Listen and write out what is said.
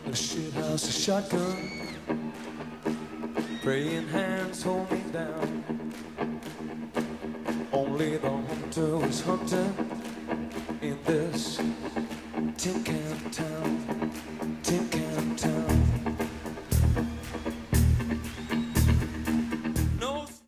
A shit house, a shotgun, praying hands hold me down. Only the hunter was hunting in this tin can town, tin can town.